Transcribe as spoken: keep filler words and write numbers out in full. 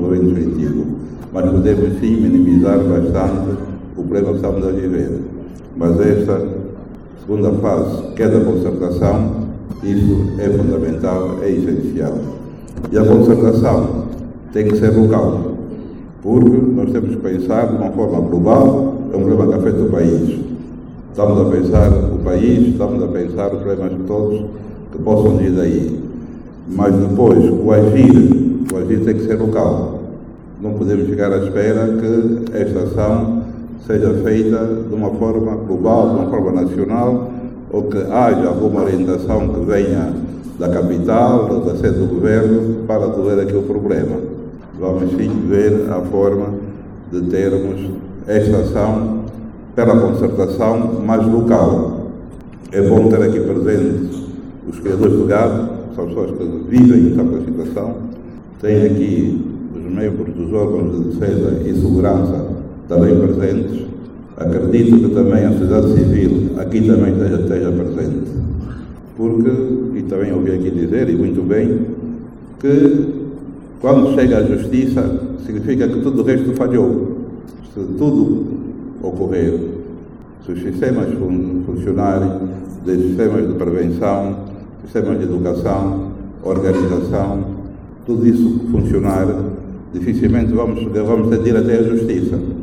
resolvendo definitivo, mas podemos sim minimizar bastante o problema que estamos a viver. Mas esta segunda fase, que é da concertação, isso é fundamental, é essencial. E a concertação tem que ser local, porque nós temos que pensar de uma forma global, é um problema que afeta o país. Estamos a pensar o país, estamos a pensar os problemas todos que possam vir daí. Mas depois, o agir, o agir tem que ser local. Não podemos chegar à espera que esta ação seja feita de uma forma global, de uma forma nacional, ou que haja alguma orientação que venha da capital ou da sede do governo para resolver aqui o problema. Vamos sim ver a forma de termos esta ação pela concertação mais local. É bom ter aqui presentes os criadores do gado, são pessoas que vivem esta situação. Tem aqui os membros dos órgãos de defesa e segurança também presentes. Acredito que também a sociedade civil aqui também esteja, esteja presente. Porque, e também ouvi aqui dizer, e muito bem, que quando chega à justiça, significa que tudo o resto falhou. Se tudo ocorrer, se os sistemas funcionarem, os sistemas de prevenção, sistemas de educação, organização, tudo isso funcionar, dificilmente vamos, vamos ter de ir até a justiça.